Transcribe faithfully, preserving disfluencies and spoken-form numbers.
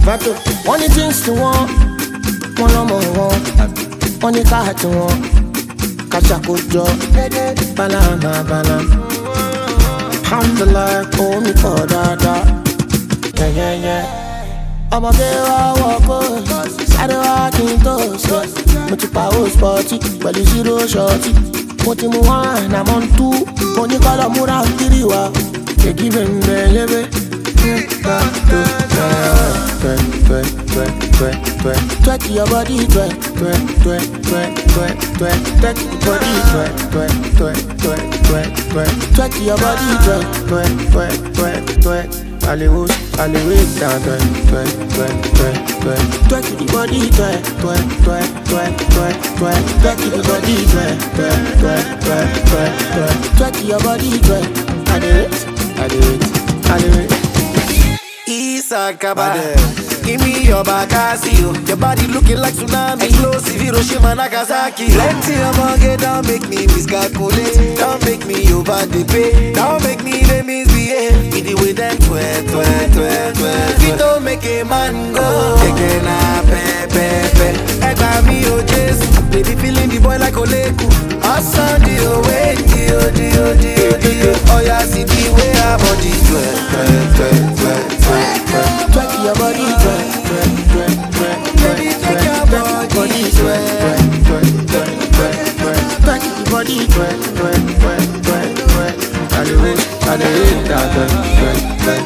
Mato, one things to one, one no more one. One car to one, catch a good job. Banana, banana. Alhamdulillah, oh me for dada. Yeah, yeah, yeah. I'm a girl, walk on. Side walking toes. Much power sporty, but you zero shorty. Put him one, I'm on two. When you call a mura, kiriwa. They give him the twerk your body, twerk, twerk, twerk, twerk, twerk, twerk, twerk your body, twerk, twerk, twerk, twerk, twerk, twerk, twerk your body, twerk, twerk, twerk, twerk, twerk. Hollywood, Hollywood, down, twerk, twerk, twerk, twerk, twerk, twerk your body, twerk, twerk, twerk, twerk, twerk, twerk, twerk your body, twerk, twerk, twerk, twerk, twerk, twerk, twerk your body, twerk. I do it, I do it, I do it. Isakaba, give me your Bakasio. Your body looking like tsunami. Explosive Hiroshima, Nagasaki. Plenty of money, don't make me miscalculate. Don't make me over the pay. Don't make me the misbehave. With the way them twerk, twerk, twerk, twerk. It don't make a man go. Again, I pay, pay, pay. Egba mi o Jesu. Baby feeling the boy like Oleku. Awesome, the way, the dio, dio, dio. Oh yeah, see the way our body twerk, twerk, twerk, twerk, twerk. Twerk your body, twerk, twerk, twerk, twerk, twerk, twerk, twerk your body, twerk, twerk, twerk, twerk, twerk, twerk your body, twerk, twerk, twerk, twerk, twerk. Hollywood, Hollywood, twerk, twerk, twerk.